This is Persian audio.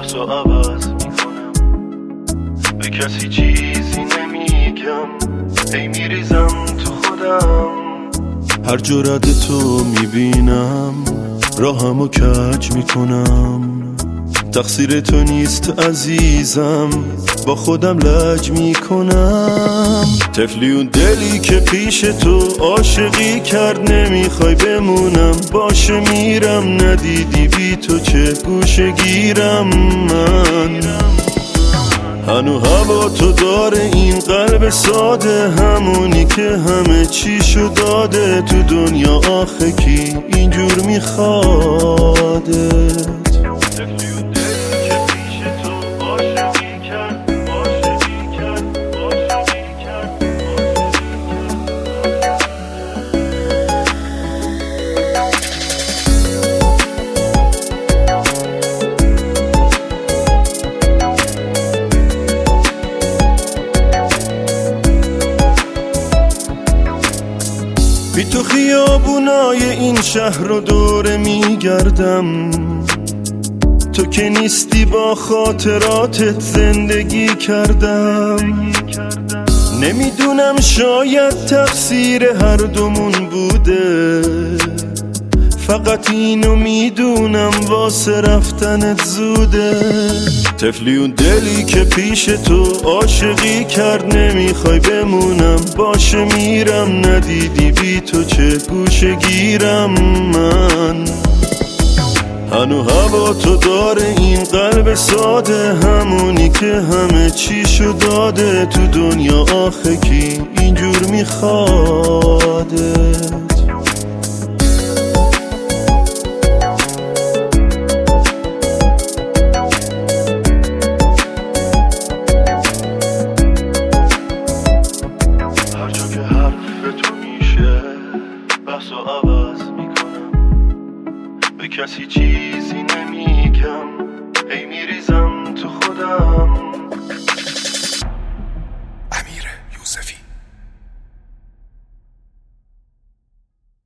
لحظه عوض میکنم، به کسی چیزی نمیگم، هی میریزم تو خودم. هر جرأت تو میبینم راهمو کج میکنم، تقصیر تو نیست عزیزم، با خودم لج میکنم. طفلی اون دلی که پیش تو عاشقی کرد، نمیخوای بمونم، باشه میرم، ندیدی بی تو چه گوشه گیرم من. هنو هوا تو داره این قلب ساده، همونی که همه چیشو داده تو دنیا، آخه کی اینجور میخوادت؟ بی تو خیابونای این شهر رو دوره میگردم، تو که نیستی با خاطراتت زندگی کردم. نمیدونم شاید تقصیر هر دومون بوده، فقط اینو میدونم واسه رفتنت زوده. طفلی اون دلی که پیش تو عاشقی کرد، نمیخوای بمونم، باشه میرم، ندیدی بی تو چه گوشه گیرم من. هنو هوا تو داره این قلب ساده، همونی که همه چیشو داده تو دنیا، آخه کی اینجور میخواده؟